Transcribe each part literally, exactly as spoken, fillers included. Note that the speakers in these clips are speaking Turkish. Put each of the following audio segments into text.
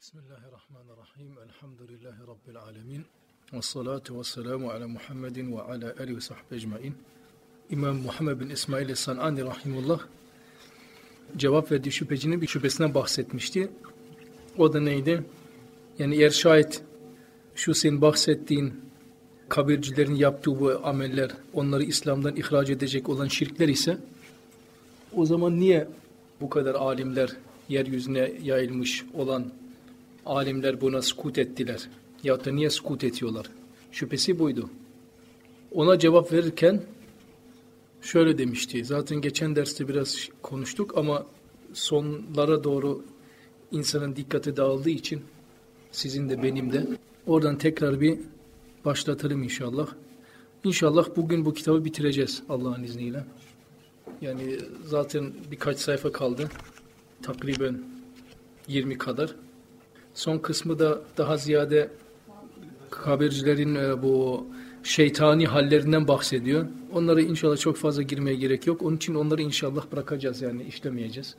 Bismillahirrahmanirrahim. Elhamdülillahi Rabbil alemin. Ve salatu ve selamu ala Muhammedin ve ala alihi ve sahbihi ecmain. İmam Muhammed bin İsmail Es-San'ani rahimullah cevap verdiği şüphecinin bir şüphesinden bahsetmişti. O da neydi? Yani eğer şayet şu senin bahsettiğin kabircilerin yaptığı bu ameller onları İslam'dan ihraç edecek olan şirkler ise o zaman niye bu kadar alimler, yeryüzüne yayılmış olan alimler buna sukut ettiler? Ya da niye sukut ediyorlar? Şüphesi buydu. Ona cevap verirken şöyle demişti. Zaten geçen derste biraz konuştuk ama sonlara doğru insanın dikkati dağıldığı için sizin de benim de oradan tekrar bir başlatalım inşallah. İnşallah bugün bu kitabı bitireceğiz Allah'ın izniyle. Yani zaten birkaç sayfa kaldı. Takriben yirmi kadar. Son kısmı da daha ziyade habercilerin bu şeytani hallerinden bahsediyor. Onlara inşallah çok fazla girmeye gerek yok. Onun için onları inşallah bırakacağız, yani işlemeyeceğiz.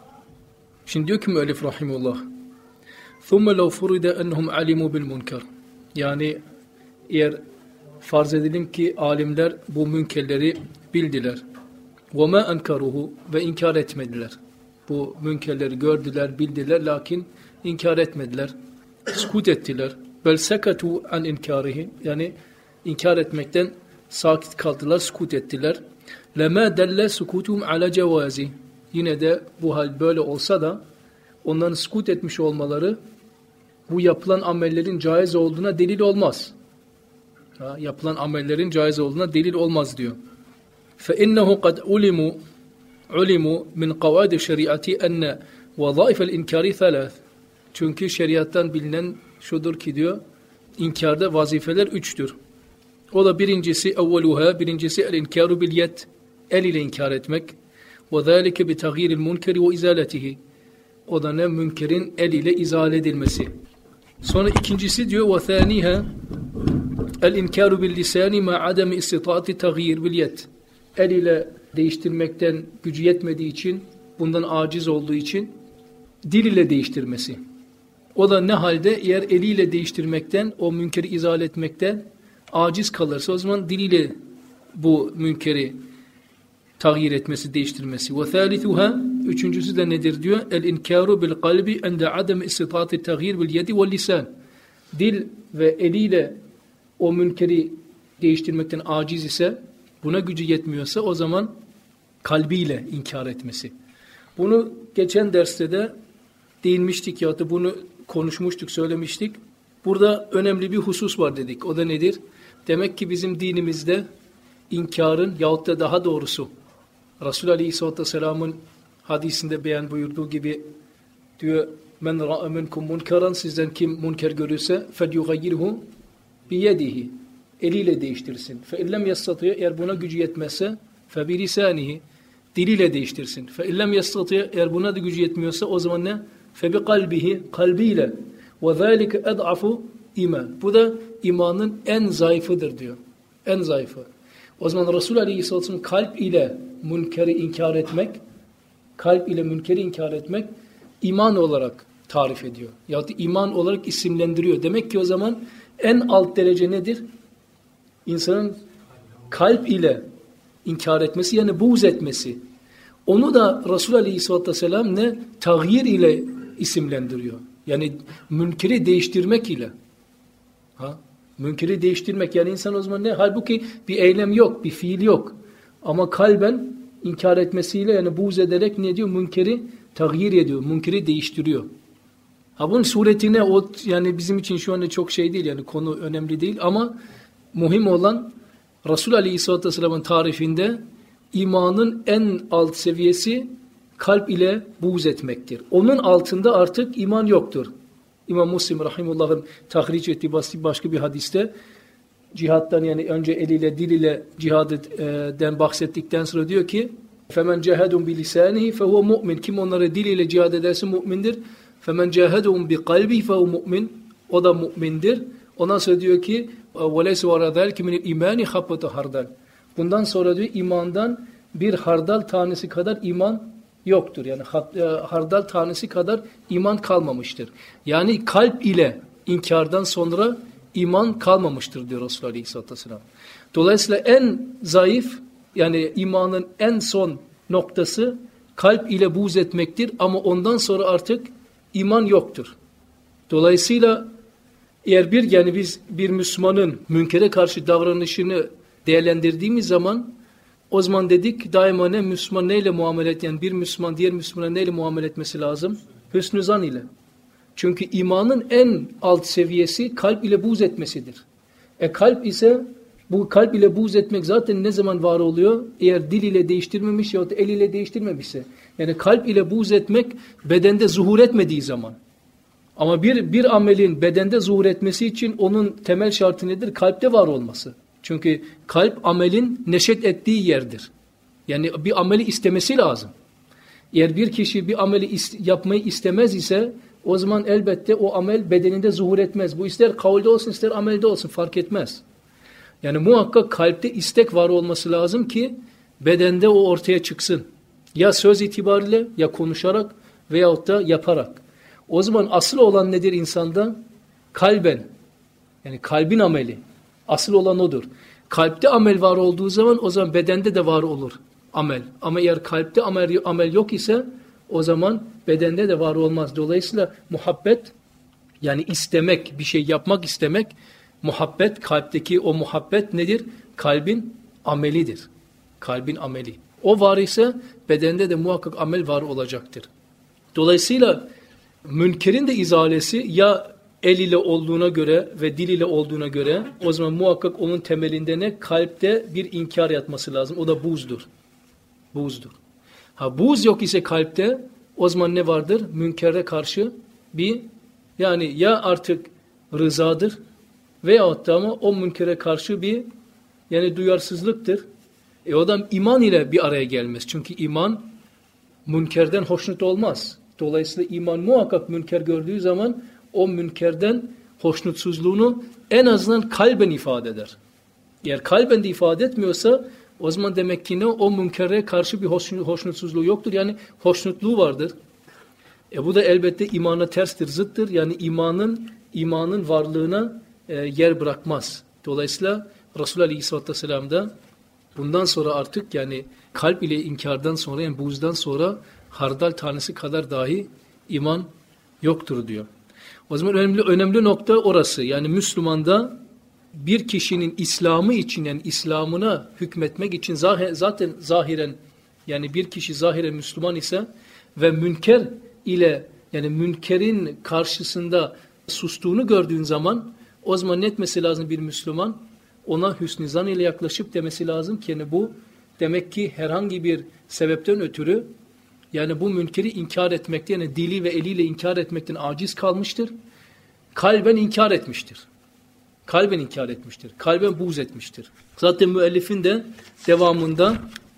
Şimdi diyor ki müellif rahimullah. ثُمَّ لَوْ فُرِدَ أَنَّهُمْ عَلِمُوا بِالْمُنْكَرِ. Yani eğer farz edelim ki alimler bu münkerleri bildiler. وَمَا أَنْكَرُهُ ve inkar etmediler. Bu münkerleri gördüler, bildiler, lakin inkar etmediler. Sukut ettiler. Bel sekatu an inkarihi, yani inkar etmekten sakit kaldılar, sukut ettiler. Lema delle sukutum ala cevazi. Yine de bu hal böyle olsa da onların sukut etmiş olmaları bu yapılan amellerin caiz olduğuna delil olmaz. Ha, yapılan amellerin caiz olduğuna delil olmaz diyor. Fe innehu kad ulimu ulimu min kavaid şeriati enne vazaifel inkari thalath. Çünkü şeriattan bilinen şudur ki diyor, inkarda vazifeler üçtür. O da birincisi evveluha, birincisi el inkaru bil yed, el ile inkar etmek. Ve zalike bi taghyiril munkeri ve izaletihi. O da ne? Münkerin el ile izale edilmesi. Sonra ikincisi diyor ve thaniha el inkaru bil lisani ma adami istitaati taghyir bil yed. El ile değiştirmekten gücü yetmediği için, bundan aciz olduğu için dil ile değiştirmesi. O da ne halde? Eğer eliyle değiştirmekten, o münkeri izale etmekten aciz kalırsa o zaman diliyle bu münkeri tağyir etmesi, değiştirmesi. Ve thalithuha, üçüncüsü de nedir diyor? El inkaru bil kalbi ende adem istitaati tağyir bil yedi ve lisan. Dil ve eliyle o münkeri değiştirmekten aciz ise, buna gücü yetmiyorsa o zaman kalbiyle inkar etmesi. Bunu geçen derste de değinmiştik ya da bunu konuşmuştuk, söylemiştik. Burada önemli bir husus var dedik. O da nedir? Demek ki bizim dinimizde inkarın yahut da daha doğrusu Resulullah Aleyhisselatü Vesselam'ın hadisinde beyan buyurduğu gibi diyor, men ra'a minkum munkaran, sizden kim münker görürse felyughayyirhu biyedihi, eliyle değiştirsin. Fe illem yastati'a, eğer buna gücü yetmezse fe bilisanihi, diliyle değiştirsin. Fe illem yastati'a, eğer buna da gücü yetmiyorsa o zaman ne? Fe bi kalbihi, kalbiyle. Ve zalike ed'afu iman. Bu da imanın en zayıfıdır diyor. En zayıfı. O zaman Resulullah Aleyhisselatü Vesselam kalp ile münkeri inkar etmek, kalp ile münkeri inkar etmek iman olarak tarif ediyor. Ya da iman olarak isimlendiriyor. Demek ki o zaman en alt derece nedir? İnsanın kalp ile inkar etmesi, yani buğz etmesi. Onu da Resulullah Aleyhisselatü Vesselam ne? Tağyir ile isimlendiriyor. Yani münkeri değiştirmek ile. Ha? Münkeri değiştirmek, yani insan o zaman ne? Halbuki bir eylem yok, bir fiil yok. Ama kalben inkar etmesiyle, yani buğz ederek ne diyor? Münkeri tağyir ediyor, münkeri değiştiriyor. Ha, bunun suretine o, yani bizim için şu anda çok şey değil, yani konu önemli değil ama muhim olan Resulullah Aleyhisselatü Vesselam'ın tarifinde imanın en alt seviyesi kalp ile buğz etmektir. Onun altında artık iman yoktur. İmam Müslim rahimullah'ın tahric ettiği başka bir hadiste cihattan, yani önce eliyle diliyle cihadden bahsettikten sonra diyor ki فَمَنْ جَاهَدُمْ بِلِسَانِهِ فَهُوَ مُؤْمِنٍ. Kim onlara diliyle cihad ederse mümindir. فَمَنْ جَاهَدُمْ بِقَلْبِهِ فَهُوَ مُؤْمِنٍ. O da mümindir. Ondan sonra diyor ki وَلَيْسَ وَرَا ذَلْكِ مِنِ الْاِيمَانِ خَبَّةَ hardal. Bundan sonra diyor imandan bir hardal tanesi kadar iman yoktur. Yani hardal tanesi kadar iman kalmamıştır. Yani kalp ile inkardan sonra iman kalmamıştır diyor Resulullah Aleyhisselatü Vesselam. Dolayısıyla en zayıf, yani imanın en son noktası kalp ile buğz etmektir ama ondan sonra artık iman yoktur. Dolayısıyla eğer bir yani biz bir Müslümanın münkere karşı davranışını değerlendirdiğimiz zaman o zaman dedik daima ne Müslüman neyle muamele et, yani bir Müslüman diğer Müslümana neyle muamele etmesi lazım? Hüsnü zan ile. Çünkü imanın en alt seviyesi kalp ile buğz etmesidir. E kalp ise bu kalp ile buğz etmek zaten ne zaman var oluyor? Eğer dil ile değiştirmemiş yahut el ile değiştirmemişse. Yani kalp ile buğz etmek bedende zuhur etmediği zaman. Ama bir, bir amelin bedende zuhur etmesi için onun temel şartı nedir? Kalpte var olması. Çünkü kalp amelin neşet ettiği yerdir. Yani bir ameli istemesi lazım. Eğer bir kişi bir ameli is- yapmayı istemez ise o zaman elbette o amel bedeninde zuhur etmez. Bu ister kavulde olsun ister amelde olsun fark etmez. Yani muhakkak kalpte istek var olması lazım ki bedende o ortaya çıksın. Ya söz itibariyle ya konuşarak veyahut da yaparak. O zaman asıl olan nedir insanda? Kalben. Yani kalbin ameli. Asıl olan odur. Kalpte amel var olduğu zaman o zaman bedende de var olur amel. Ama eğer kalpte amel, amel yok ise o zaman bedende de var olmaz. Dolayısıyla muhabbet, yani istemek, bir şey yapmak istemek, muhabbet, kalpteki o muhabbet nedir? Kalbin amelidir. Kalbin ameli. O var ise bedende de muhakkak amel var olacaktır. Dolayısıyla münkerin de izalesi ya el ile olduğuna göre ve dil ile olduğuna göre o zaman muhakkak onun temelinde ne? Kalpte bir inkar yatması lazım. O da buğzdur. Buğzdur. Ha buğz yok ise kalpte o zaman ne vardır? Münkere karşı bir, yani ya artık rızadır veyahut da ama o münkere karşı bir yani duyarsızlıktır. E o da iman ile bir araya gelmez. Çünkü iman münkerden hoşnut olmaz. Dolayısıyla iman muhakkak münker gördüğü zaman o münkerden hoşnutsuzluğunu en azından kalben ifade eder. Eğer kalben de ifade etmiyorsa o zaman demek ki ne? O münkere karşı bir hoşnutsuzluğu yoktur. Yani hoşnutluğu vardır. E bu da elbette imana terstir, zıttır. Yani imanın imanın varlığına e, yer bırakmaz. Dolayısıyla Resulullah Aleyhisselatü Vesselam'da bundan sonra artık yani kalp ile inkardan sonra yani buğzdan sonra hardal tanesi kadar dahi iman yoktur diyor. O zaman önemli önemli nokta orası. Yani Müslümanda bir kişinin İslam'ı için yani İslam'ına hükmetmek için zaten zahiren yani bir kişi zahiren Müslüman ise ve münker ile yani münkerin karşısında sustuğunu gördüğün zaman o zaman ne etmesi lazım bir Müslüman? Ona hüsnü zan ile yaklaşıp demesi lazım ki yani bu demek ki herhangi bir sebepten ötürü yani bu münkeri inkar etmekte yani dili ve eliyle inkar etmekten aciz kalmıştır. Kalben inkar etmiştir. Kalben inkar etmiştir. Kalben buğz etmiştir. Zaten müellifin de devamında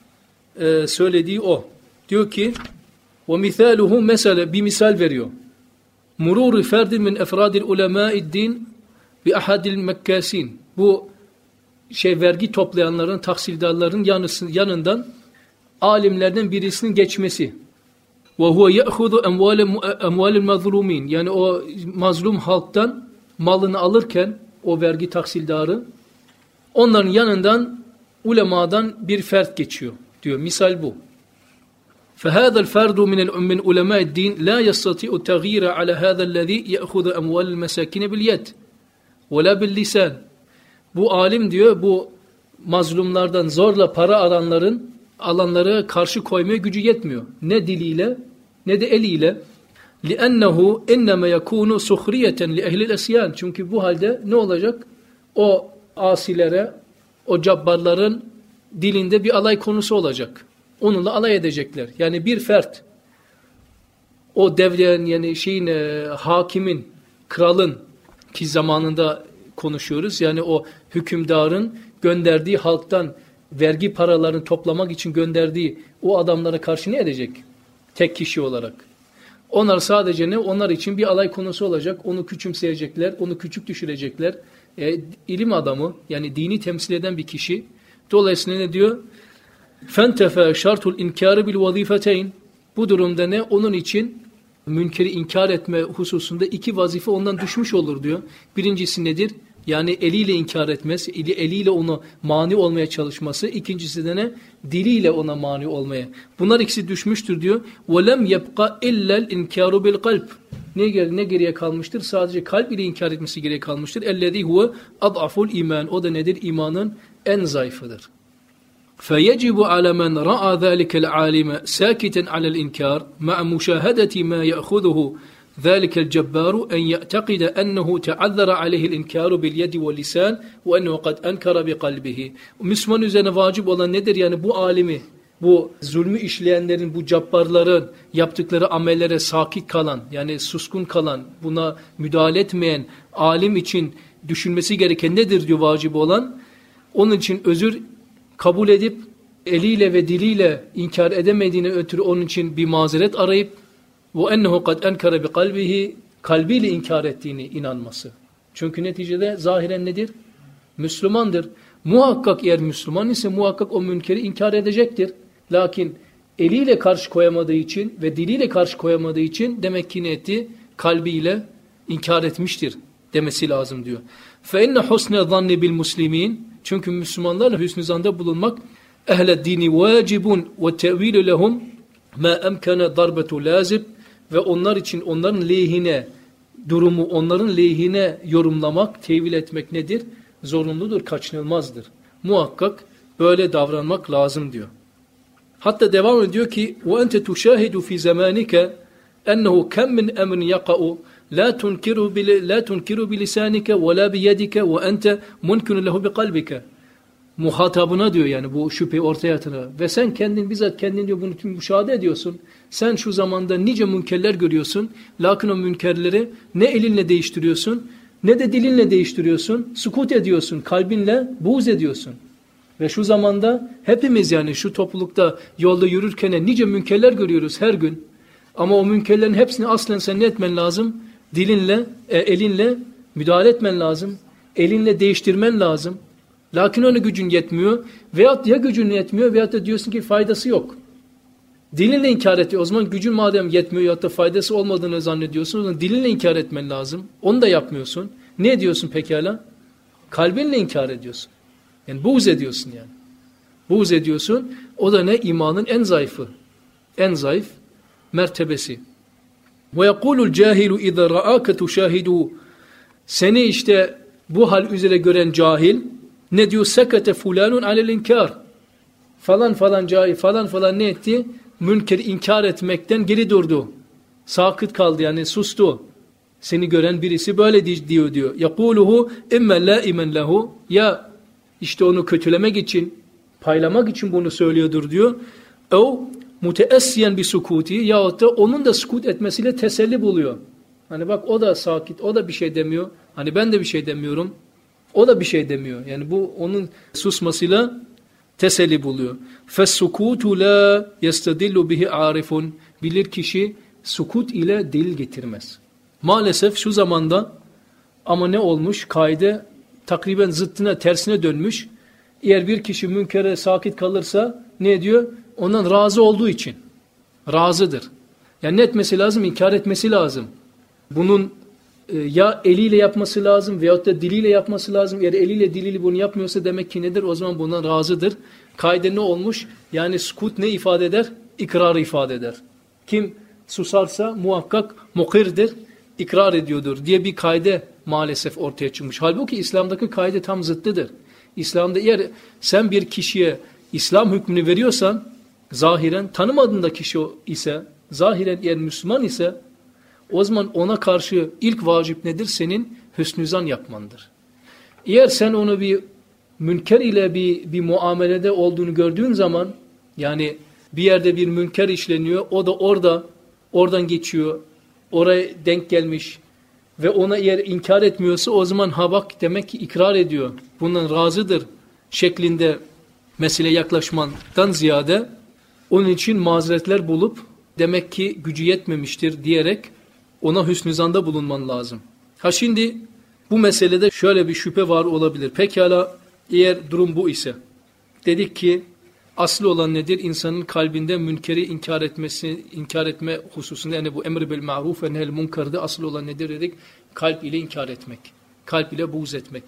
e, söylediği o. Diyor ki وَمِثَالُهُ mesela bir misal veriyor. مُرُورِ فَرْدٍ مِنْ اَفْرَادِ الْعُلَمَاءِ الدِّينِ بِأَحَدِ الْمَكَّاسِينَ Bu şey vergi toplayanların, tahsildarların yanısı, yanından alimlerden birisinin geçmesi. وَهُوَ يَأْخُذُ اَمْوَالِ الْمَظْلُومِينَ Yani o mazlum halktan malını alırken o vergi tahsildarı onların yanından ulemadan bir fert geçiyor diyor. Misal bu. فَهَذَا الْفَرْدُ مِنْ مِنْ عُلَمَاءِ الدِّينِ لَا يَسْتَطِعُ التَّغْيِيرَ عَلَى هَذَا الَّذ۪ي يَأْخُذُ اَمْوَالِ الْمَسَاكِينَ بِالْيَدِ وَلَا بِالْلِسَانِ Bu alim diyor bu mazlumlardan zorla para alanların alanlara karşı koymaya gücü yetmiyor. Ne diliyle ne de eliyle. لِأَنَّهُ اِنَّمَا يَكُونُ سُخْرِيَةً لِأَهْلِ الْاَسْيَانِ Çünkü bu halde ne olacak? O asilere, o cabbarların dilinde bir alay konusu olacak. Onunla alay edecekler. Yani bir fert, o devleyen yani şeyin, e, hakimin, kralın ki zamanında konuşuyoruz. Yani o hükümdarın gönderdiği halktan vergi paralarını toplamak için gönderdiği o adamlara karşı ne edecek? Tek kişi olarak. Onlar sadece ne? Onlar için bir alay konusu olacak. Onu küçümseyecekler, onu küçük düşürecekler. E, ilim adamı yani dini temsil eden bir kişi. Dolayısıyla ne diyor? فَانْتَفَى شَرْتُ الْاِنْكَارِ بِالْوَظِيفَتَيْنِ Bu durumda ne? Onun için münkeri inkar etme hususunda iki vazife ondan düşmüş olur diyor. Birincisi nedir? Yani eliyle inkar etmesi, eliyle ona mani olmaya çalışması. İkincisi de ne? Diliyle ona mani olmaya. Bunlar ikisi düşmüştür diyor. وَلَمْ يَبْقَ اِلَّا الْاِنْكَارُ بِالْقَلْبِ Ne, ne geriye kalmıştır? Sadece kalp ile inkar etmesi geriye kalmıştır. اَلَّذ۪ي هُوَ اَضْعَفُ الْاِيمَانِ O da nedir? İmanın en zayıfıdır. فَيَجِبُ عَلَى مَنْ رَأَى ذَٰلِكَ الْعَالِمَ سَاكِتًا عَلَى الْاِنْكَارِ مَعَ مُشَاهَدَةِ مَا يَأْخُذُهُ ذَٰلِكَ الْجَبَّارُ اَنْ يَعْتَقِدَ أَنَّهُ تَعَذَّرَ عَلَيْهِ الْاِنْكَارُ بِالْيَدِ وَاللِّسَانِ وَاَنَّهُ قَدْ أَنْكَرَ بِقَلْبِهِ Müslüman üzerine vacip olan nedir? Yani bu alimi, bu zulmü işleyenlerin, bu cabbarların yaptıkları amellere sakit kalan, yani suskun kalan, buna müdahale etmeyen alim için düşünmesi gereken nedir diyor vacip olan? Onun için özür kabul edip eliyle ve diliyle inkar edemediğine ötürü onun için bir mazeret arayıp وَاَنَّهُ قَدْ اَنْكَرَ بِقَلْبِهِ kalbiyle inkar ettiğini inanması. Çünkü neticede zahiren nedir? Müslümandır. Muhakkak eğer Müslüman ise muhakkak o münkeri inkar edecektir. Lakin eliyle karşı koyamadığı için ve diliyle karşı koyamadığı için demek ki ne etti? Kalbiyle inkar etmiştir demesi lazım diyor. فَاِنَّ حُسْنَ ظَنِّ بِالْمُسْلِمِينَ Çünkü Müslümanlarla hüsnü zanda bulunmak ehl-i dini vacibun ve tevilü lehum ma emkene darbetu lazib ve onlar için onların lehine durumu, onların lehine yorumlamak, tevil etmek nedir? Zorunludur, kaçınılmazdır. Muhakkak böyle davranmak lazım diyor. Hatta devam ediyor ki وَاَنْتَ تُشَاهِدُ فِي زَمَانِكَ اَنَّهُ كَمْ مِنْ اَمْرٍ يَقَعُ لَا تُنْكِرُ لَا تُنْكِرُ بِلِسَانِكَ وَلَا بِيَدِكَ وَاَنْتَ مُنْكِنُ لَهُ بِقَلْبِكَ Muhatabına diyor yani bu şüpheyi ortaya atına. Ve sen kendin bizzat kendin diyor bunu müşahede ediyorsun. Sen şu zamanda nice münkerler görüyorsun. Lakin o münkerleri ne elinle değiştiriyorsun ne de dilinle değiştiriyorsun. Sukut ediyorsun. Kalbinle buğz ediyorsun. Ve şu zamanda hepimiz yani şu toplulukta yolda yürürken nice münkerler görüyoruz her gün. Ama o münkerlerin hepsini aslen sen ne etmen lazım? Dilinle, e, elinle müdahale etmen lazım. Elinle değiştirmen lazım. Lakin ona gücün yetmiyor. Veyahut ya gücün yetmiyor veyahut da diyorsun ki faydası yok. Dilinle inkar ediyor. O zaman gücün madem yetmiyor ya da faydası olmadığını zannediyorsun. O zaman dilinle inkar etmen lazım. Onu da yapmıyorsun. Ne ediyorsun pekala? Kalbinle inkar ediyorsun. Yani buğz ediyorsun yani. Buğz ediyorsun. O da ne? İmanın en zayıfı. En zayıf mertebesi. وَيَقُولُ الْجَاهِلُ اِذَا رَآكَ تُشَاهِدُ Seni işte bu hal üzere gören cahil ne diyor? Sekete fulanun alel inkar. Falan falan cahil falan falan ne etti? Münkeri inkar etmekten geri durdu. Sakıt kaldı yani sustu. Seni gören birisi böyle diyor diyor. Yakuluhu imme laimen lehu ya işte onu kötülemek için, paylamak için bunu söylüyordur diyor. O muteessiyen bir sukuti yahut da onun da sukut etmesiyle teselli buluyor. Hani bak o da sakit, o da bir şey demiyor. Hani ben de bir şey demiyorum. O da bir şey demiyor. Yani bu onun susmasıyla teselli buluyor. Fessukutu la yestadillu bihi arifun. Bilir kişi sukut ile delil getirmez. Maalesef şu zamanda ama ne olmuş? Kaide takriben zıttına, tersine dönmüş. Eğer bir kişi münkere sakit kalırsa ne diyor? Ondan razı olduğu için. Razıdır. Yani ne etmesi lazım? İnkar etmesi lazım. Bunun e, ya eliyle yapması lazım veyahut da diliyle yapması lazım. Eğer eliyle diliyle bunu yapmıyorsa demek ki nedir? O zaman bundan razıdır. Kaide ne olmuş? Yani sukut ne ifade eder? İkrarı ifade eder. Kim susarsa muhakkak mukirdir, ikrar ediyordur diye bir kaide maalesef ortaya çıkmış. Halbuki İslam'daki kaide tam zıttıdır. İslam'da eğer sen bir kişiye İslam hükmünü veriyorsan, zahiren tanımadığın da kişi ise, zahiren eğer Müslüman ise, o zaman ona karşı ilk vacip nedir? Senin hüsnü zan yapmandır. Eğer sen onu bir münker ile bir, bir muamelede olduğunu gördüğün zaman, yani bir yerde bir münker işleniyor, o da orada, oradan geçiyor, oraya denk gelmiş ve ona eğer inkar etmiyorsa o zaman ha bak demek ki ikrar ediyor. Bundan razıdır şeklinde mesele yaklaşmandan ziyade onun için mazeretler bulup demek ki gücü yetmemiştir diyerek ona hüsnü zanda bulunman lazım. Ha şimdi bu meselede şöyle bir şüphe var olabilir. Pekala eğer durum bu ise dedik ki Aslı olan nedir? İnsanın kalbinde münkeri inkar etmesi, inkar etme hususunda, yani bu emr bil ma'ruf ve nehy'l munkar'da aslı olan nedir dedik? Kalp ile inkar etmek. Kalp ile buğz etmek.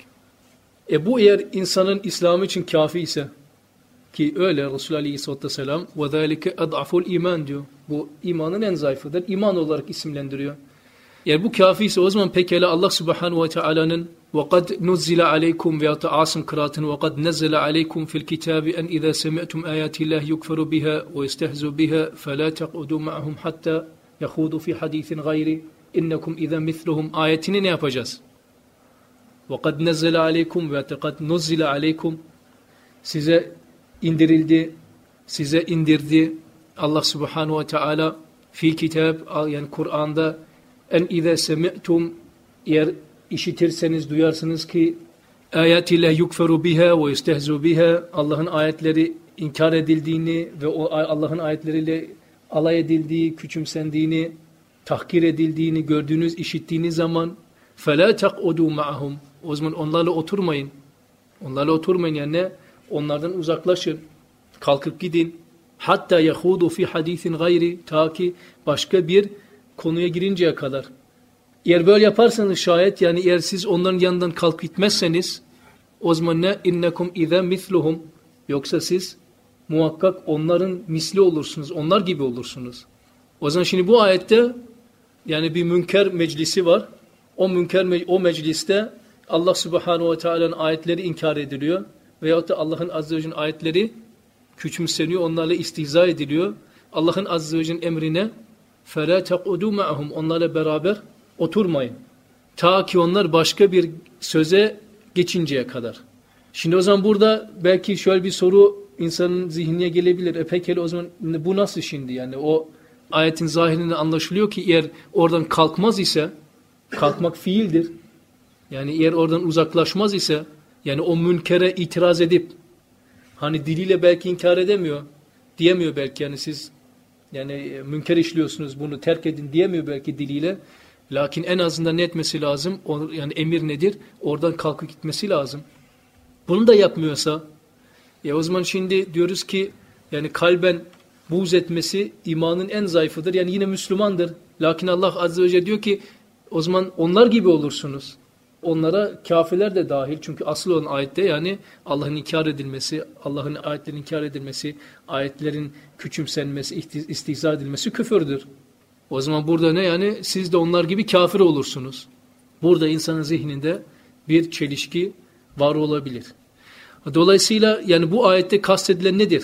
E bu eğer insanın İslam için kafi ise, ki öyle Resulullah Aleyhisselatü Vesselam وَذَٰلِكَ اَضْعَفُ الْا۪يمَانِ diyor. Bu imanın en zayıfıdır. İman olarak isimlendiriyor. Eğer bu kafi ise o zaman pekala Allah Subhanahu ve Teala'nın وَقَدْ نُزِّلَ عَلَيْكُمْ veyahut da Asım kıraatını وَقَدْ نَزَّلَ عَلَيْكُمْ فِي الْكِتَابِ اَنْ اِذَا سَمِعْتُمْ آيَاتِ اللّٰهِ يُكْفَرُ بِهَا وَيَسْتَهْزُ بِهَا فَلَا تَقْعُدُوا مَعَهُمْ حَتَّى يَخُوضُوا فِي حَد۪يثٍ غَيْرِ اِنَّكُمْ اِذَا مِثْلُهُمْ ayetini ne yapacağız? وَقَدْ نَزَّلَ عَلَيْكُمْ veyahut da قَدْ نُزِّلَ عَلَيْكُمْ size indirildi, size indirdi Allah Subhanahu ve Teala fil kitab, yani Kur'an'da en ize semi'tum, eğer işitirseniz, duyarsınız ki ayatillah yukferu biha ve yestehzu biha, Allah'ın ayetleri inkar edildiğini ve o Allah'ın ayetleriyle alay edildiği, küçümsendiğini, tahkir edildiğini gördüğünüz, işittiğiniz zaman فَلَا تَقْعُدُوا مَعَهُمْ o zaman onlarla oturmayın. Onlarla oturmayın yani ne? Onlardan uzaklaşın. Kalkıp gidin. Hatta yahudu fi hadisin gayri, ta ki başka bir konuya girinceye kadar. Eğer böyle yaparsanız şayet, yani eğer siz onların yanından kalkıp gitmezseniz o zaman ne? İnnekum iza misluhum, yoksa siz muhakkak onların misli olursunuz. Onlar gibi olursunuz. O zaman şimdi bu ayette yani bir münker meclisi var. O münker me o mecliste Allah Subhanahu ve Teala'nın ayetleri inkar ediliyor. Veyahut da Allah'ın Azze ve Celle'nin ayetleri küçümseniyor, onlarla istihza ediliyor. Allah'ın Azze ve Celle'nin emrine فَلَا تَقْعُدُوا مَعَهُمْ onlarla beraber oturmayın. Ta ki onlar başka bir söze geçinceye kadar. Şimdi o zaman burada belki şöyle bir soru insanın zihnine gelebilir. E peki o zaman bu nasıl şimdi? Yani o ayetin zahirinde anlaşılıyor ki eğer oradan kalkmaz ise, kalkmak fiildir. Yani eğer oradan uzaklaşmaz ise, yani o münkere itiraz edip, hani diliyle belki inkar edemiyor, diyemiyor belki, yani siz yani münker işliyorsunuz, bunu terk edin diyemiyor belki diliyle. Lakin en azından ne etmesi lazım? O, yani emir nedir? Oradan kalkıp gitmesi lazım. Bunu da yapmıyorsa, ya o zaman şimdi diyoruz ki yani kalben buğz etmesi imanın en zayıfıdır. Yani yine Müslümandır. Lakin Allah Azze ve Celle diyor ki o zaman onlar gibi olursunuz. Onlara kafirler de dahil. Çünkü asıl olan ayette yani Allah'ın inkar edilmesi, Allah'ın ayetlerin inkar edilmesi, ayetlerin küçümsenmesi, istihza edilmesi küfürdür. O zaman burada ne yani? Siz de onlar gibi kafir olursunuz. Burada insanın zihninde bir çelişki var olabilir. Dolayısıyla yani bu ayette kastedilen nedir?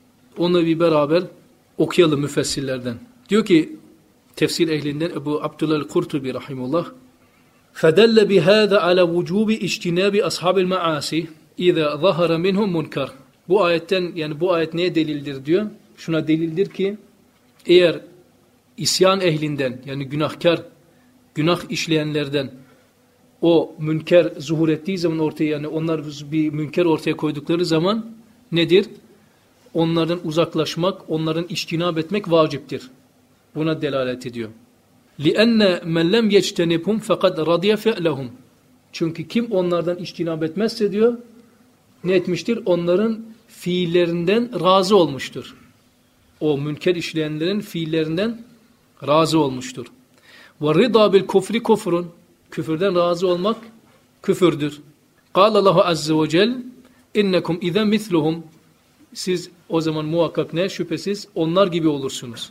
Onu bir beraber okuyalım müfessirlerden. Diyor ki tefsir ehlinden Ebu Abdullah el-Kurtubi rahimullah, فَدَلَّ بِهَذَا عَلَى وُجُوبِ اِجْتِنَابِ أَصْحَابِ الْمَعَاسِ اِذَا ظَهَرَ مِنْهُمْ مُنْكَرٍ. Bu ayetten yani bu ayet neye delildir diyor? Şuna delildir ki eğer isyan ehlinden yani günahkar, günah işleyenlerden o münker zuhur ettiği zaman ortaya, yani onlar bir münker ortaya koydukları zaman nedir? Onlardan uzaklaşmak, onların içtinab etmek vaciptir. Buna delalet ediyor. لِأَنَّ مَنْ لَمْ يَجْتَنِبْهُمْ فَقَدْ رَضِيَ فِعْلَهُمْ. Çünkü kim onlardan içtinab etmezse diyor, ne etmiştir? Onların fiillerinden razı olmuştur. O münker işleyenlerin fiillerinden razı olmuştur. وَالرِّضَى بِالْكُفْرِ كُفْرٌ. Küfürden razı olmak küfürdür. قَالَ اللّٰهُ عَزَّ وَجَلْ اِنَّكُمْ اِذَا مِثْلُهُمْ. Siz o zaman muhakkak ne? Şüphesiz onlar gibi olursunuz.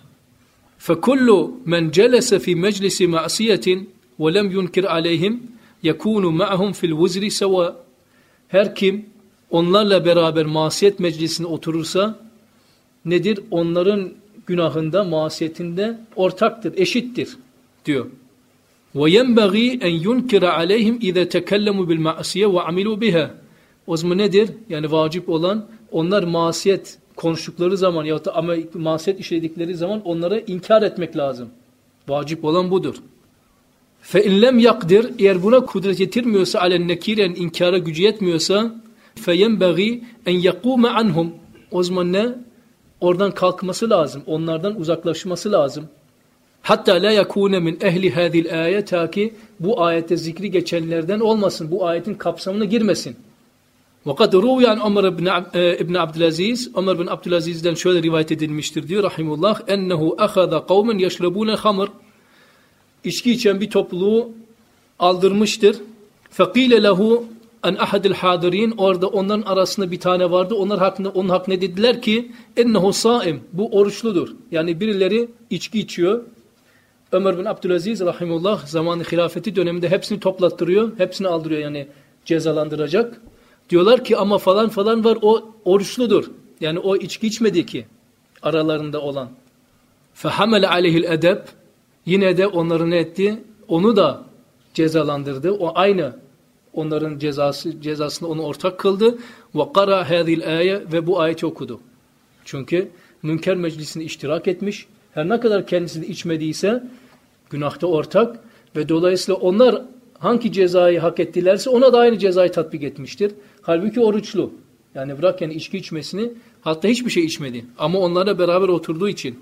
فَكُلُّ مَنْ جَلَسَ فِي مَجْلِسِ مَعْصِيَةٍ وَلَمْ يُنْكِرْ عَلَيْهِمْ يَكُونُ مَعَهُمْ فِي الْوُزْرِ سَوَى. Her kim onlarla beraber masiyet meclisine oturursa nedir? Onların günahında, masiyetinde ortaktır, eşittir diyor. وَيَنْبَغِي اَنْ يُنْكِرَ عَلَيْهِمْ اِذَا تَكَلَّمُوا بِالْمَعْصِيَةِ وَعَمِلُوا بِهَا. O zaman nedir? Yani vacip olan, onlar masiyet konuştukları zaman ya da ama masiyet işledikleri zaman onlara inkar etmek lazım. Vacip olan budur. فَاِنْ لَمْ يَقْدِرْ. Eğer buna kudret yetirmiyorsa, alen nekir, yani inkara gücü yetmiyorsa, فَيَنْبَغِي اَنْ يَقُومَ عَنْهُمْ. O zaman ne? Oradan kalkması lazım. Onlardan uzaklaşması lazım. Hatta la yakune min ehli hadhihi ayet, ta ki bu ayette zikri geçenlerden olmasın. Bu ayetin kapsamına girmesin. وَقَدْ رُوْيَ عَنْ Ömer ibn Abdülaziz, Ömer bin Abdülaziz'den şöyle rivayet edilmiştir diyor rahimullah, اَنَّهُ اَخَذَ قَوْمًا يَشْرَبُونَ الْخَمْرِ İçki içen bir topluluğu aldırmıştır. فَقِيلَ لَهُ an ahadil hadirin, orada onların arasında bir tane vardı. Onlar hakkında onun hakkında dediler ki ennehu saim, bu oruçludur. Yani birileri içki içiyor. Ömer bin Abdülaziz rahimullah zamanı hilafeti döneminde hepsini toplattırıyor. Hepsini aldırıyor, yani cezalandıracak. Diyorlar ki ama falan falan var, o oruçludur. Yani o içki içmedi ki aralarında olan. Fehamele aleyhil edeb, yine de onları ne etti? Onu da cezalandırdı. O aynı onların cezası cezasını onu ortak kıldı. Ve qara hadhihi ayet, ve bu ayeti okudu. Çünkü münker meclisinde iştirak etmiş. Her ne kadar kendisi de içmediyse günahta ortak ve dolayısıyla onlar hangi cezayı hak ettilerse ona da aynı cezayı tatbik etmiştir. Halbuki oruçlu. Yani bırak yani içki içmesini, hatta hiçbir şey içmedi. Ama onlarla beraber oturduğu için.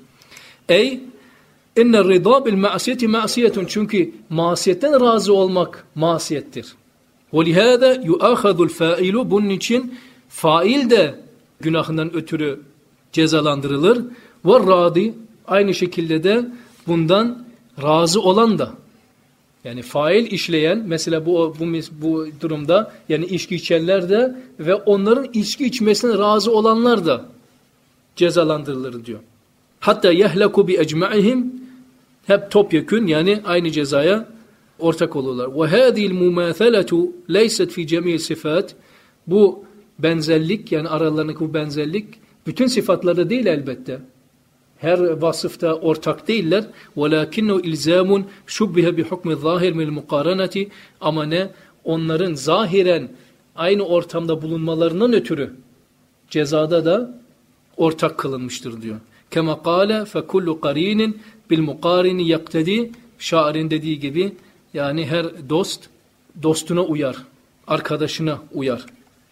Ey inne rida bil ma'siyeti ma'siyetun, çünkü masiyetten razı olmak masiyettir. وَلِهَذَا يُؤَخَذُ الْفَائِلُ Bunun için fail de günahından ötürü cezalandırılır. وَالرَّادِ Aynı şekilde de bundan razı olan da. Yani fail işleyen, mesela bu, bu, bu durumda yani içki içenler de ve onların içki içmesine razı olanlar da cezalandırılır diyor. Hatta yehlaku bi ecmaihim, hep topyekün yani aynı cezaya ortak olurlar. وَهَذِي الْمُمَاثَلَةُ لَيْسَتْ فِي جَمِيعِ الصِّفَاتِ Bu benzerlik, yani aralarındaki bu benzerlik bütün sıfatlarda değil elbette. Her vasıfta ortak değiller. وَلَاكِنَّهُ اِلْزَامٌ شُبِّهَ بِحُكْمِ الظَّاهِرِ مِنَ الْمُقَارَنَةِ Ama ne? Onların zahiren aynı ortamda bulunmalarından ötürü cezada da ortak kılınmıştır diyor. كَمَا قَالَ فَكُلُّ قَر۪ينٍ بِالْمُقَارِنِ يَقْتَد۪ي Şairin dediği gibi, yani her dost dostuna uyar, arkadaşına uyar.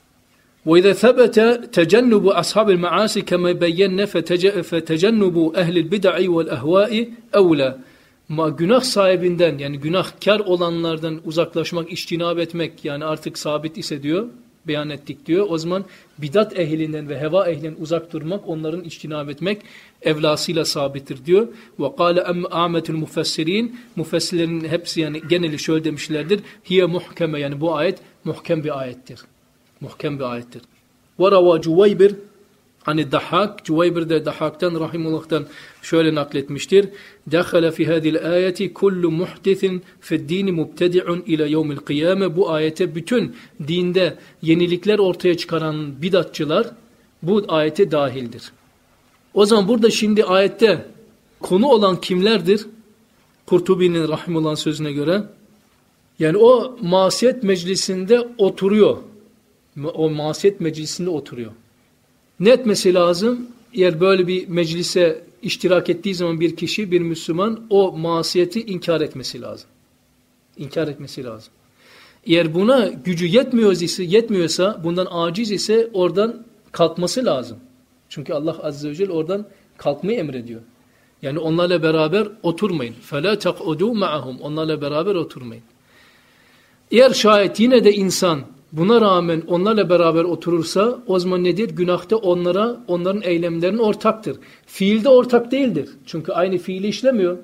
وَاِذَا ثَبَتَ تَجَنُّبُ أَصْحَابِ الْمَعَاسِ كَمَا بَيَّنَّ فَتَجَنُّبُ اَهْلِ الْبِدَعِ وَالْأَهْوَاءِ اَوْلَى Günah sahibinden, yani günahkar olanlardan uzaklaşmak, içtinab etmek, yani artık sabit ise diyor, beyan ettik diyor. O zaman bidat ehlinden ve heva ehlinden uzak durmak, onların içtinab etmek evlasıyla sabittir diyor. Ve kâle âmetul mufessirin, mufessirlerin hepsi yani geneli şöyle demişlerdir. Hiye muhkeme, yani bu ayet muhkem bir ayettir. Muhkem bir ayettir. Ve rava Cüveybir hani Dahhak, Cüveybir de Dahhak'tan rahimullah'tan şöyle nakletmiştir. Dâkhale fi hâzil âyeti kullu muhdisin fe'd-dîni mubtedi'un ila yevmil kıyâme. Bu ayete bütün dinde yenilikler ortaya çıkaran bidatçılar bu ayete dahildir. O zaman burada şimdi ayette konu olan kimlerdir? Kurtubi'nin rahimullah'ın sözüne göre. Yani o masiyet meclisinde oturuyor. O masiyet meclisinde oturuyor. Ne etmesi lazım? Eğer böyle bir meclise iştirak ettiği zaman bir kişi, bir Müslüman o masiyeti inkar etmesi lazım. İnkar etmesi lazım. Eğer buna gücü yetmiyor ise, yetmiyorsa, bundan aciz ise oradan kalkması lazım. Çünkü Allah Azze ve Celle oradan kalkmayı emrediyor. Yani onlarla beraber oturmayın. فَلَا تَقْعُدُوا مَعَهُمْ Onlarla beraber oturmayın. Eğer şayet yine de insan buna rağmen onlarla beraber oturursa o zaman nedir? Günahta onlara, onların eylemlerinin ortaktır. Fiilde ortak değildir. Çünkü aynı fiili işlemiyor.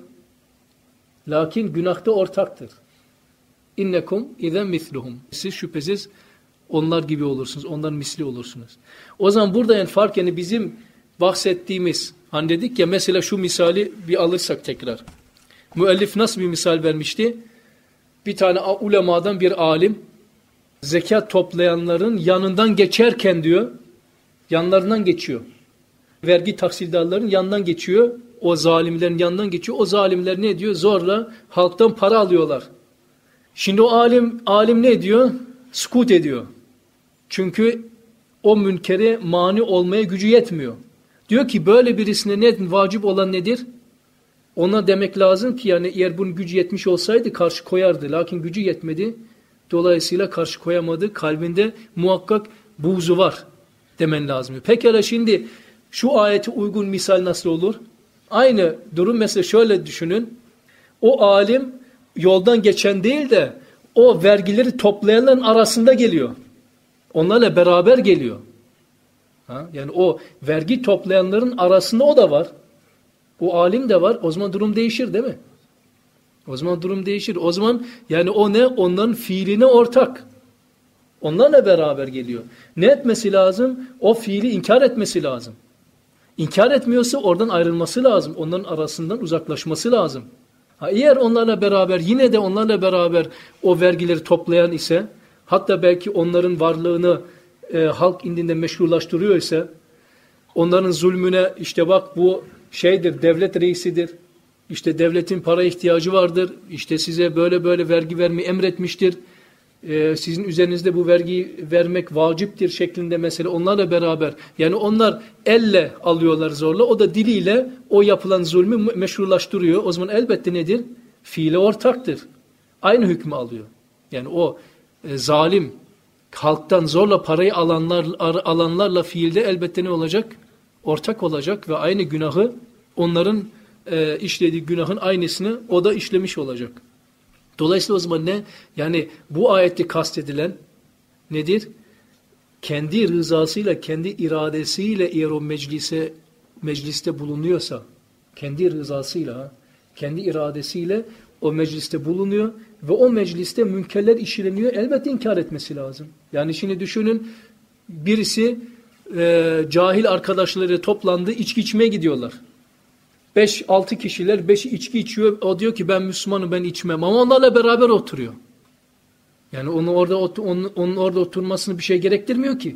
Lakin günahta ortaktır. İnnekum izen misluhum. Siz şüphesiz onlar gibi olursunuz. Onların misli olursunuz. O zaman burada yani fark, yani bizim bahsettiğimiz, hani dedik ya mesela şu misali bir alırsak tekrar. Müellif nasıl bir misal vermişti? Bir tane ulemadan bir alim zekat toplayanların yanından geçerken diyor, yanlarından geçiyor. Vergi tahsildarların yanından geçiyor. O zalimlerin yanından geçiyor. O zalimler ne diyor? Zorla halktan para alıyorlar. Şimdi o alim, alim ne diyor? Sukut ediyor. Çünkü o münkere mani olmaya gücü yetmiyor. Diyor ki böyle birisine ne vacip olan nedir? Ona demek lazım ki yani eğer bunun gücü yetmiş olsaydı karşı koyardı. Lakin gücü yetmedi. Dolayısıyla karşı koyamadı. Kalbinde muhakkak buğzu var demen lazım. Pekala şimdi şu ayete uygun misal nasıl olur? Aynı durum mesela şöyle düşünün. O alim yoldan geçen değil de o vergileri toplayanların arasında geliyor. Onlarla beraber geliyor. Ha? Yani o vergi toplayanların arasında o da var. O alim de var. O zaman durum değişir değil mi? O zaman durum değişir. O zaman yani o ne? Onların fiiline ortak. Onlarla beraber geliyor. Ne etmesi lazım? O fiili inkar etmesi lazım. İnkar etmiyorsa oradan ayrılması lazım. Onların arasından uzaklaşması lazım. Ha, eğer onlarla beraber yine de onlarla beraber o vergileri toplayan ise, hatta belki onların varlığını e, halk indinde meşrulaştırıyor ise, onların zulmüne işte bak bu şeydir, devlet reisidir, işte devletin para ihtiyacı vardır, işte size böyle böyle vergi vermeyi emretmiştir, Ee, sizin üzerinizde bu vergiyi vermek vaciptir şeklinde mesela onlarla beraber, yani onlar elle alıyorlar zorla, o da diliyle o yapılan zulmü meşrulaştırıyor. O zaman elbette nedir? Fiile ortaktır. Aynı hükmü alıyor. Yani o e, zalim halktan zorla parayı alanlar alanlarla fiilde elbette ne olacak? Ortak olacak ve aynı günahı, onların e, işlediği günahın aynısını o da işlemiş olacak. Dolayısıyla o zaman ne? Yani bu ayette kastedilen nedir? Kendi rızasıyla, kendi iradesiyle eğer o meclise, mecliste bulunuyorsa, kendi rızasıyla, kendi iradesiyle o mecliste bulunuyor ve o mecliste münkerler işleniyor, elbette inkar etmesi lazım. Yani şimdi düşünün, birisi e, cahil arkadaşları toplandı, içki içmeye gidiyorlar. Beş altı kişiler, beşi içki içiyor. O diyor ki ben Müslümanım, ben içmem. Ama onlarla beraber oturuyor. Yani onu orada onun, onun orada oturmasını bir şey gerektirmiyor ki.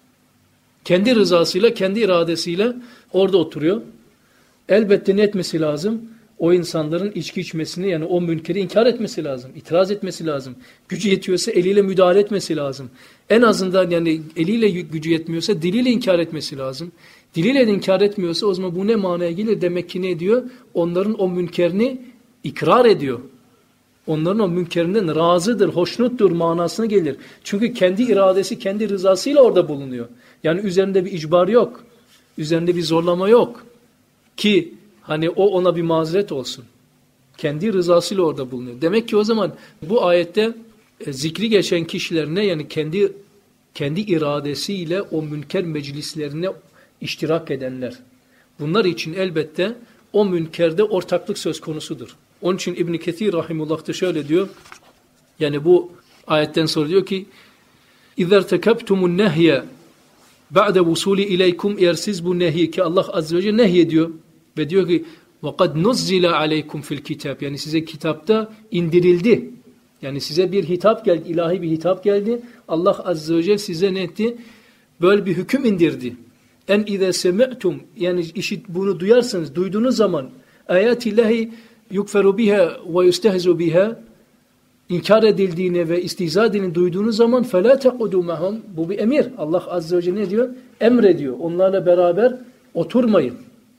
Kendi rızasıyla, kendi iradesiyle orada oturuyor. Elbette ne etmesi lazım? O insanların içki içmesini, yani o münkeri inkar etmesi lazım. İtiraz etmesi lazım. Gücü yetiyorsa eliyle müdahale etmesi lazım. En azından yani eliyle gücü yetmiyorsa diliyle inkar etmesi lazım. Diliyle de inkar etmiyorsa o zaman bu ne manaya gelir? Demek ki ne diyor? Onların o münkerini ikrar ediyor. Onların o münkerinden razıdır, hoşnuttur manasına gelir. Çünkü kendi iradesi, kendi rızasıyla orada bulunuyor. Yani üzerinde bir icbar yok. Üzerinde bir zorlama yok. Ki hani o ona bir mazeret olsun. Kendi rızasıyla orada bulunuyor. Demek ki o zaman bu ayette e, zikri geçen kişilerine, yani kendi kendi iradesiyle o münker meclislerine iştirak edenler. Bunlar için elbette o münkerde ortaklık söz konusudur. Onun için İbn Kesir rahimullah da şöyle diyor. Yani bu ayetten sonra diyor ki: "İzer tekabtumun nehye ba'de vusuli ileykum", eğer siz bu nehi, ki Allah azze ve celle nehyediyor ve diyor ki: "Ve kad nuzzila aleykum fil kitab", yani size kitapta indirildi. Yani size bir hitap geldi, ilahi bir hitap geldi. Allah azze ve celle size ne etti? Böyle bir hüküm indirdi. En ize semi'tum, yani işit bunu duyarsanız, duyduğunuz zaman ayatillahi yukferu biha ve yustehzu biha, inkar edildiğini ve istihza edildiğini duyduğunuz zaman fela tequdu mahum, bu bir emir. Allah azze ve celle ne diyor? Emrediyor. Onlarla beraber oturmayın.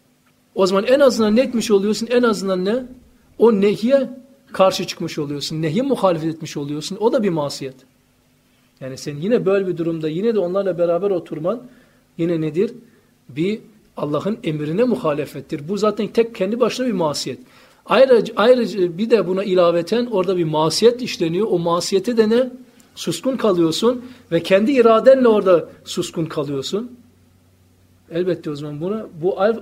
O zaman en azından ne etmiş oluyorsun? En azından ne? O nehiye karşı çıkmış oluyorsun. Nehiye muhalefet etmiş oluyorsun. O da bir masiyet. Yani sen yine böyle bir durumda yine de onlarla beraber oturman yine nedir? Bir Allah'ın emrine muhalefettir. Bu zaten tek kendi başına bir masiyet. Ayrıca, ayrıca bir de buna ilaveten orada bir masiyet işleniyor. O masiyete de ne? Suskun kalıyorsun ve kendi iradenle orada suskun kalıyorsun. Elbette o zaman buna bu ayrı,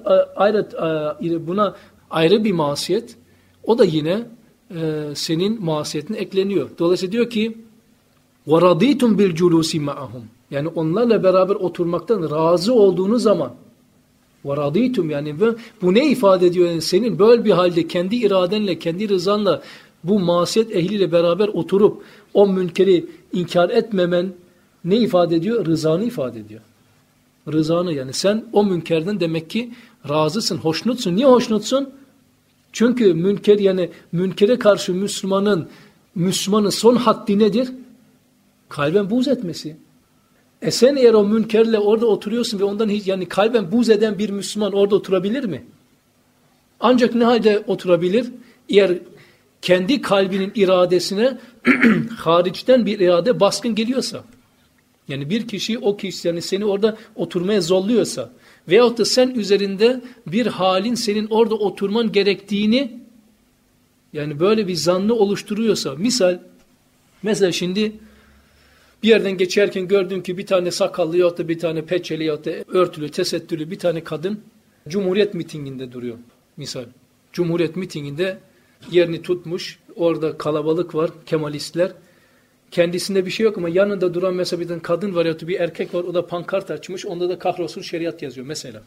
ayrı buna ayrı bir masiyet. O da yine e, senin masiyetine ekleniyor. Dolayısıyla diyor ki: وَرَضِيتُمْ بِالْجُلُوسِ مَعَهُمْ, yani onlarla beraber oturmaktan razı olduğunuz zaman, وَرَضِيتُمْ, yani bu, bu ne ifade ediyor? Yani senin böyle bir halde kendi iradenle, kendi rızanla bu masiyet ehliyle beraber oturup o münkeri inkar etmemen ne ifade ediyor? Rızanı ifade ediyor. Rızanı, yani sen o münkerden demek ki razısın, hoşnutsun. Niye hoşnutsun? Çünkü münker, yani münkere karşı Müslümanın Müslümanın son haddi nedir? Kalben buğz etmesi. E sen eğer o münkerle orada oturuyorsun ve ondan hiç, yani kalben buğz eden bir Müslüman orada oturabilir mi? Ancak ne halde oturabilir? Eğer kendi kalbinin iradesine hariçten bir irade baskın geliyorsa. Yani bir kişi o kişi, yani seni orada oturmaya zorluyorsa veyahut da sen üzerinde bir halin senin orada oturman gerektiğini, yani böyle bir zannı oluşturuyorsa, misal mesela şimdi Bir yerden geçerken gördün ki bir tane sakallı yahut da bir tane peçeli yahut da örtülü, tesettürlü bir tane kadın Cumhuriyet mitinginde duruyor. Misal. Cumhuriyet mitinginde yerini tutmuş. Orada kalabalık var. Kemalistler. Kendisinde bir şey yok ama yanında duran mesela bir tane kadın var ya da bir erkek var. O da pankart açmış. Onda da kahrolsun şeriat yazıyor mesela.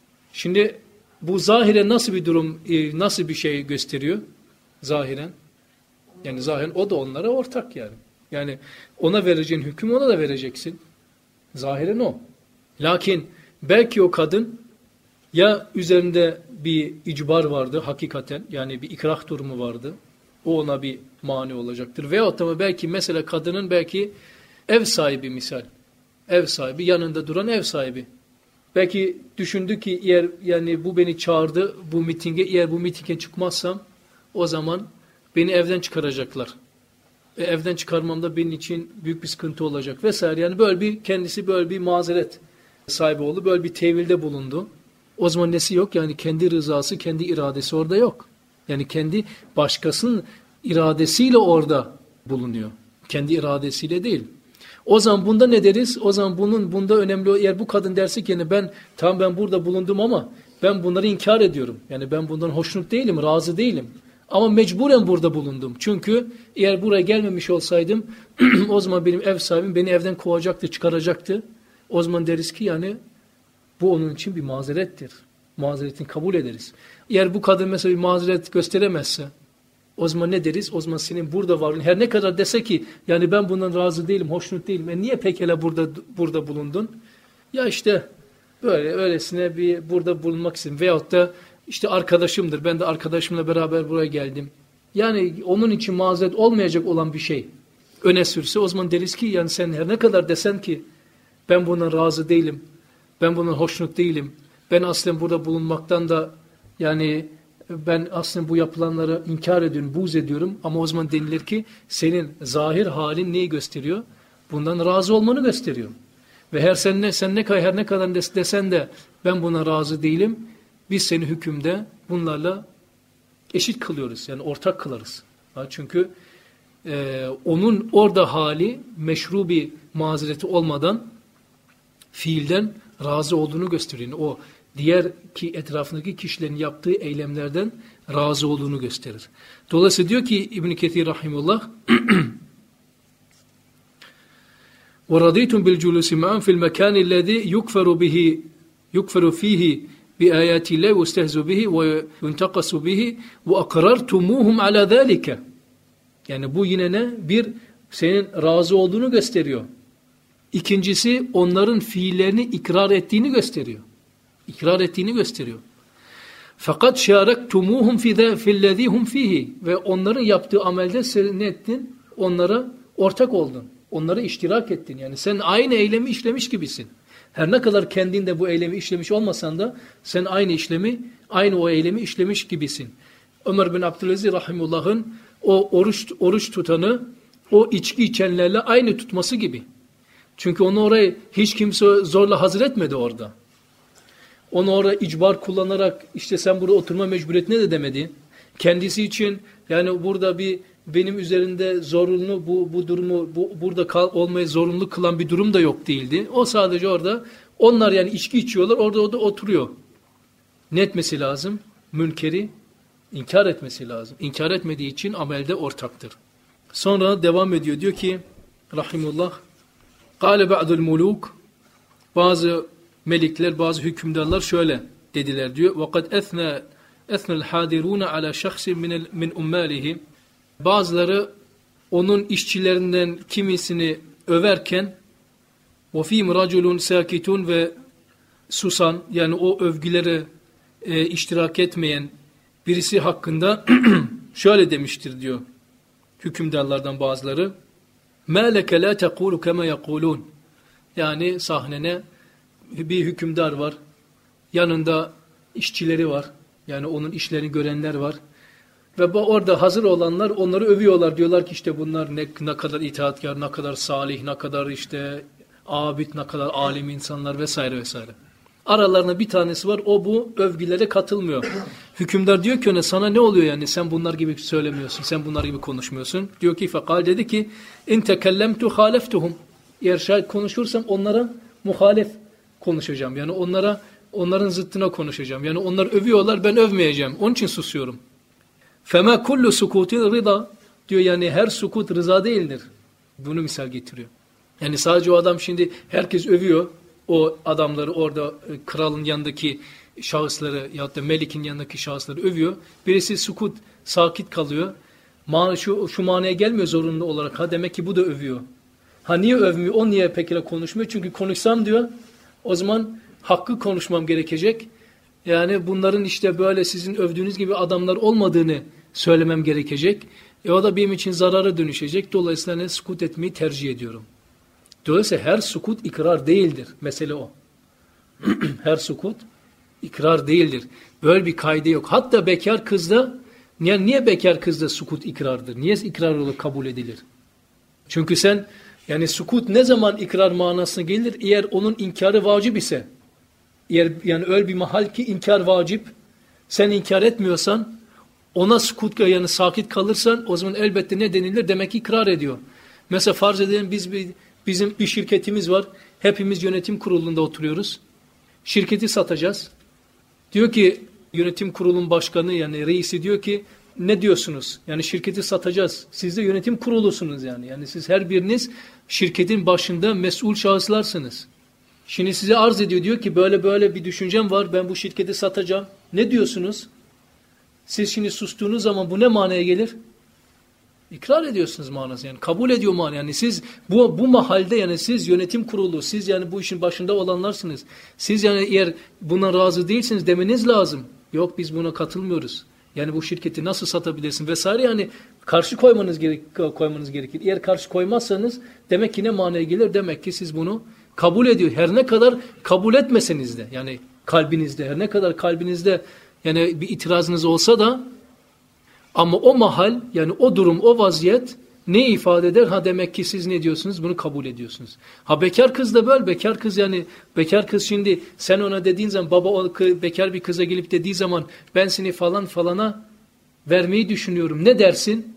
Şimdi bu zahiren nasıl bir durum, nasıl bir şey gösteriyor? Zahiren. Yani zahiren o da onlara ortak yani. Yani ona vereceğin hüküm ona da vereceksin. Zahiren o. Lakin belki o kadın ya üzerinde bir icbar vardı hakikaten, yani bir ikrah durumu vardı. O ona bir mani olacaktır. Veyahut da belki mesela kadının belki ev sahibi misal. Ev sahibi, yanında duran ev sahibi. Belki düşündü ki eğer yani bu beni çağırdı bu mitinge, eğer bu mitinge çıkmazsam o zaman beni evden çıkaracaklar. E, evden çıkarmamda benim için büyük bir sıkıntı olacak vesaire. Yani böyle bir kendisi böyle bir mazeret sahibi oldu. Böyle bir tevilde bulundu. O zaman nesi yok? Yani kendi rızası, kendi iradesi orada yok. Yani kendi başkasının iradesiyle orada bulunuyor. Kendi iradesiyle değil. O zaman bunda ne deriz? O zaman bunun bunda önemli, eğer bu kadın derse ki yani ben tam ben burada bulundum ama ben bunları inkar ediyorum. Yani ben bundan hoşnut değilim, razı değilim. Ama mecburen burada bulundum. Çünkü eğer buraya gelmemiş olsaydım o zaman benim ev sahibim beni evden kovacaktı, çıkaracaktı. O zaman deriz ki yani bu onun için bir mazerettir. Mazeretini kabul ederiz. Eğer bu kadın mesela bir mazeret gösteremezse o zaman ne deriz? O zaman senin burada varlığın her ne kadar dese ki yani ben bundan razı değilim, hoşnut değilim. E niye pekala burada burada bulundun? Ya işte böyle öylesine bir burada bulunmak istedim. Veyahut da işte arkadaşımdır. Ben de arkadaşımla beraber buraya geldim. Yani onun için mazeret olmayacak olan bir şey öne sürse o zaman deriz ki yani sen her ne kadar desen ki ben bundan razı değilim. Ben bundan hoşnut değilim. Ben aslında burada bulunmaktan da yani ben aslında bu yapılanları inkar ediyorum, buğz ediyorum. Ama o zaman denilir ki senin zahir halin neyi gösteriyor? Bundan razı olmanı gösteriyor. Ve her sen ne sen ne kadar her ne kadar desen de ben buna razı değilim. Biz seni hükümde bunlarla eşit kılıyoruz. Yani ortak kılarız. Çünkü e, onun orada hali meşru bir mazereti olmadan fiilden razı olduğunu gösteriyor. Yani o diğer ki etrafındaki kişilerin yaptığı eylemlerden razı olduğunu gösterir. Dolayısıyla diyor ki İbn Kethir rahimullah وَرَضِيتُمْ بِالْجُلُسِ مَعًا فِي الْمَكَانِ الَّذِي يُكْفَرُ بِهِ يُكْفَرُ فِيهِ بِآيَاتِ اللّٰهِ وَاسْتَهْزُ بِهِ وَيُنْتَقَسُ بِهِ وَاَقْرَرْتُمُوهُمْ عَلَى ذَٰلِكَ. Yani bu yine ne? Bir, senin razı olduğunu gösteriyor. İkincisi, onların fiillerini ikrar ettiğini gösteriyor. İkrar ettiğini gösteriyor. Fakat şârektumuhum fillezî hum fîhî ve onların yaptığı amelde sen ne ettin? Onlara ortak oldun. Onlara iştirak ettin. Yani sen aynı eylemi işlemiş gibisin. Her ne kadar kendinde bu eylemi işlemiş olmasan da sen aynı işlemi, aynı o eylemi işlemiş gibisin. Ömer bin Abdülaziz rahimullah'ın o oruç oruç tutanı o içki içenlerle aynı tutması gibi. Çünkü onu oraya hiç kimse zorla hazır etmedi orada. Onu orada icbar kullanarak işte sen burada oturma mecburiyetine de demedi. Kendisi için yani burada bir benim üzerinde zorunlu bu bu durumu bu burada kal, olmayı zorunlu kılan bir durum da yok değildi. O sadece orada onlar yani içki içiyorlar orada orada oturuyor. Ne etmesi lazım? Münkeri inkar etmesi lazım. İnkar etmediği için amelde ortaktır. Sonra devam ediyor diyor ki rahimullah Kâle ba'dul muluk bazı melikler, bazı hükümdarlar şöyle dediler diyor. وَقَدْ اَثْنَا اَثْنَا الْحَادِرُونَ عَلَى شَخْصٍ مِنْ, min ummâlihi. Bazıları onun işçilerinden kimisini överken وَفِيمْ رَجُلٌ سَاكِتٌ ve susan yani o övgülere e, iştirak etmeyen birisi hakkında şöyle demiştir diyor hükümdarlardan bazıları. مَا لَكَ لَا تَقُولُ كَمَا يَقُولُونَ. Yani sahnene bir hükümdar var. Yanında işçileri var. Yani onun işlerini görenler var. Ve orada hazır olanlar onları övüyorlar. Diyorlar ki işte bunlar ne, ne kadar itaatkar, ne kadar salih, ne kadar işte abid, ne kadar alim insanlar vesaire vesaire. Aralarında bir tanesi var. O bu övgülere katılmıyor. Hükümdar diyor ki ona sana ne oluyor yani sen bunlar gibi söylemiyorsun. Sen bunlar gibi konuşmuyorsun. Diyor ki fekal dedi ki in tekellemtu haleftuhum. Eğer şayet konuşursam onlara muhalif konuşacağım. Yani onlara onların zıttına konuşacağım. Yani onlar övüyorlar, ben övmeyeceğim. Onun için susuyorum. Fema kullu sukutin rıda diyor, yani her sukut rıza değildir. Bunu misal getiriyor. Yani sadece o adam şimdi herkes övüyor. O adamları orada kralın yanındaki şahısları ya da melikin yanındaki şahısları övüyor. Birisi sukut, sakit kalıyor. Ma şu, şu manaya gelmiyor zorunlu olarak. Ha demek ki bu da övüyor. Ha niye övmüyor? O niye pekala konuşmuyor? Çünkü konuşsam diyor, o zaman hakkı konuşmam gerekecek. Yani bunların işte böyle sizin övdüğünüz gibi adamlar olmadığını söylemem gerekecek. E o da benim için zarara dönüşecek. Dolayısıyla ne, sukut etmeyi tercih ediyorum. Dolayısıyla her sukut ikrar değildir. Mesele o. Her sukut ikrar değildir. Böyle bir kaide yok. Hatta bekar kızda, yani niye bekar kızda sukut ikrardır? Niye ikrar olarak kabul edilir? Çünkü sen, yani sukut ne zaman ikrar manasına gelir? Eğer onun inkarı vacip ise, eğer yani öyle bir mahal ki inkar vacip, sen inkar etmiyorsan, ona sukut, yani sakit kalırsan, o zaman elbette ne denilir? Demek ki ikrar ediyor. Mesela farz edelim biz bir, bizim bir şirketimiz var. Hepimiz yönetim kurulunda oturuyoruz. Şirketi satacağız. Diyor ki yönetim kurulun başkanı, yani reisi diyor ki ne diyorsunuz? Yani şirketi satacağız. Siz de yönetim kurulusunuz yani. Yani siz her biriniz şirketin başında mesul şahıslarsınız. Şimdi size arz ediyor, diyor ki böyle böyle bir düşüncem var. Ben bu şirketi satacağım. Ne diyorsunuz? Siz şimdi sustuğunuz zaman bu ne manaya gelir? İkrar ediyorsunuz manası, yani kabul ediyor manası. Yani siz bu bu mahalde, yani siz yönetim kurulu, siz yani bu işin başında olanlarsınız. Siz yani eğer buna razı değilsiniz demeniz lazım. Yok biz buna katılmıyoruz. Yani bu şirketi nasıl satabilirsin vesaire, yani karşı koymanız gerek koymanız gerekir. Eğer karşı koymazsanız demek ki ne manaya gelir? Demek ki siz bunu kabul ediyor. Her ne kadar kabul etmeseniz de, yani kalbinizde, her ne kadar kalbinizde yani bir itirazınız olsa da, ama o mahal, yani o durum, o vaziyet ne ifade eder? Ha demek ki siz ne diyorsunuz? Bunu kabul ediyorsunuz. Ha bekar kız da böyle. Bekar kız, yani bekar kız şimdi sen ona dediğin zaman, baba o bekar bir kıza gelip dediği zaman ben seni falan falana vermeyi düşünüyorum. Ne dersin?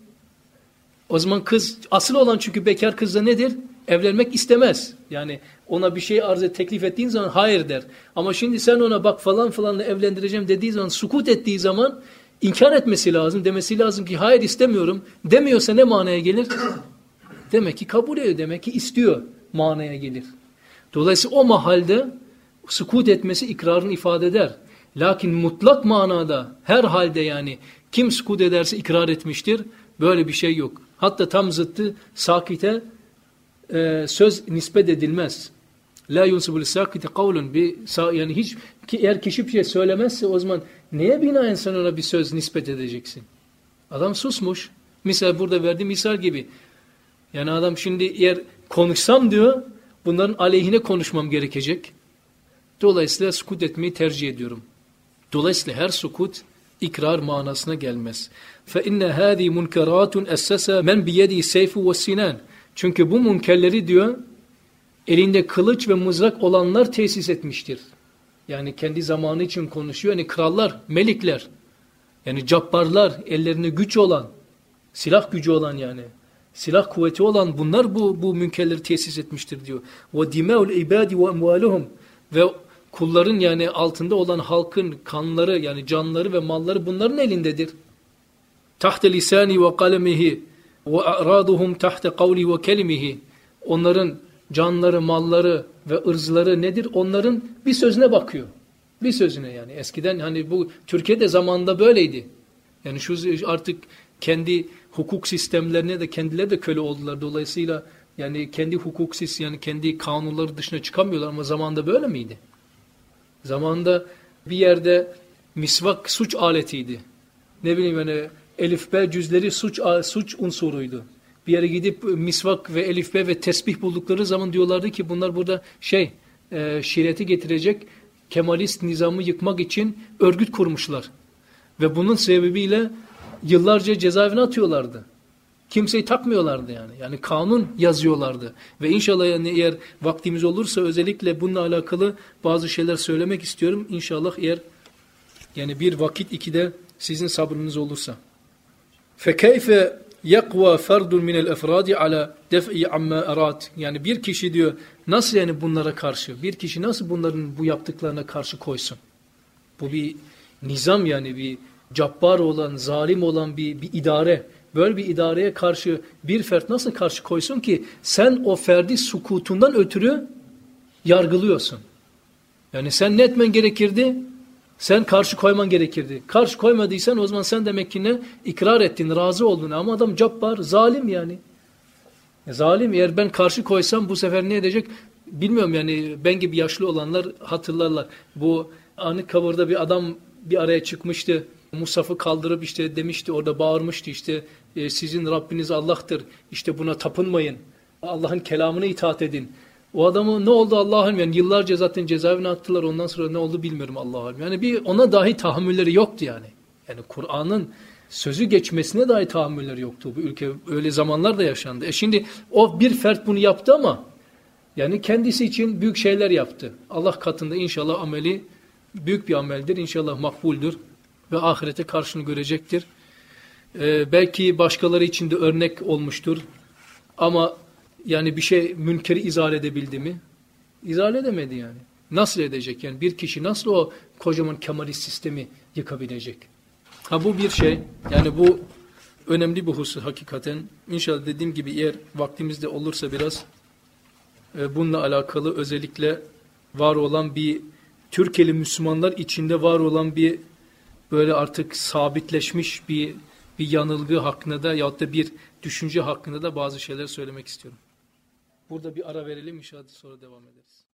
O zaman kız, asıl olan çünkü bekar kızda nedir? Evlenmek istemez. Yani ona bir şey arz et, teklif ettiğin zaman hayır der. Ama şimdi sen ona bak falan falanla evlendireceğim dediği zaman, sukut ettiği zaman İnkar etmesi lazım. Demesi lazım ki hayır istemiyorum. Demiyorsa ne manaya gelir? Demek ki kabul ediyor. Demek ki istiyor manaya gelir. Dolayısıyla o mahalde sukut etmesi ikrarını ifade eder. Lakin mutlak manada her halde, yani kim sukut ederse ikrar etmiştir. Böyle bir şey yok. Hatta tam zıttı sakite e, söz nispet edilmez. La yunsibul sakite kavlun, bir yani hiç ki eğer kişi bir şey söylemezse o zaman neye binaen sen ona bir söz nispet edeceksin? Adam susmuş. Misal burada verdiğim misal gibi. Yani adam şimdi eğer konuşsam diyor, bunların aleyhine konuşmam gerekecek. Dolayısıyla sukut etmeyi tercih ediyorum. Dolayısıyla her sukut ikrar manasına gelmez. Fe inne hadi munkaratun essasa men biyedi seyfu ve sinan. Çünkü bu munkerleri diyor, elinde kılıç ve mızrak olanlar tesis etmiştir. Yani kendi zamanı için konuşuyor. Yani krallar, melikler, yani cabbarlar, ellerine güç olan, silah gücü olan, yani silah kuvveti olan bunlar bu bu münkerleri tesis etmiştir diyor. Ve dima'ul ibadi ve emvaluhum, ve kulların, yani altında olan halkın kanları, yani canları ve malları bunların elindedir. Tahte lisani ve kalemihi ve a'raduhum tahte kavli ve kelimihi. Onların canları, malları ve ırzları nedir? Onların bir sözüne bakıyor. Bir sözüne yani. Eskiden hani bu Türkiye'de zamanında böyleydi. Yani şu artık kendi hukuk sistemlerine de kendileri de köle oldular. Dolayısıyla yani kendi hukuk sistemi, yani kendi kanunları dışına çıkamıyorlar, ama zamanında böyle miydi? Zamanında bir yerde misvak suç aletiydi. Ne bileyim yani elifbe cüzleri suç suç unsuruydu. Bir yere gidip misvak ve elifbe ve tesbih buldukları zaman diyorlardı ki bunlar burada şey e, şeriatı getirecek, Kemalist nizamı yıkmak için örgüt kurmuşlar. Ve bunun sebebiyle yıllarca cezaevine atıyorlardı. Kimseyi takmıyorlardı yani. Yani kanun yazıyorlardı. Ve inşallah yani eğer vaktimiz olursa özellikle bununla alakalı bazı şeyler söylemek istiyorum. İnşallah eğer yani bir vakit ikide sizin sabrınız olursa. فَكَيْفَ yakva ferdun minel efradi ala def'i amma arat. Yani bir kişi diyor nasıl yani bunlara karşı, bir kişi nasıl bunların bu yaptıklarına karşı koysun? Bu bir nizam yani bir cabbar olan, zalim olan bir, bir idare. Böyle bir idareye karşı bir fert nasıl karşı koysun ki sen o ferdi sukutundan ötürü yargılıyorsun. Yani sen ne etmen gerekirdi? Sen karşı koyman gerekirdi. Karşı koymadıysan o zaman sen demek ki ne? İkrar ettin, razı oldun. Ama adam cabbar, zalim yani. E, zalim eğer ben karşı koysam bu sefer ne edecek? Bilmiyorum yani ben gibi yaşlı olanlar hatırlarlar. Bu Anıtkabir'de bir adam bir araya çıkmıştı. Musaf'ı kaldırıp işte demişti orada bağırmıştı işte e, sizin Rabbiniz Allah'tır. İşte buna tapınmayın. Allah'ın kelamına itaat edin. O adamı ne oldu Allah'ım yani yıllarca zaten cezaevine attılar ondan sonra ne oldu bilmiyorum Allah'ım. Yani bir ona dahi tahammülleri yoktu yani. Yani Kur'an'ın sözü geçmesine dahi tahammülleri yoktu. Bu ülke öyle zamanlar da yaşandı. E şimdi o bir fert bunu yaptı ama yani kendisi için büyük şeyler yaptı. Allah katında inşallah ameli büyük bir ameldir. İnşallah makbuldür ve ahirete karşını görecektir. Ee, belki başkaları için de örnek olmuştur. Ama yani bir şey münkeri izale edebildi mi? İzale edemedi yani. Nasıl edecek? Yani bir kişi nasıl o kocaman kemalist sistemi yıkabilecek? Ha bu bir şey. Yani bu önemli bir husus hakikaten. İnşallah dediğim gibi eğer vaktimizde olursa biraz e, bununla alakalı özellikle var olan bir Türkiye'li Müslümanlar içinde var olan bir böyle artık sabitleşmiş bir bir yanılgı hakkında da yahut da bir düşünce hakkında da bazı şeyler söylemek istiyorum. Burada bir ara verelim inşallah sonra devam ederiz.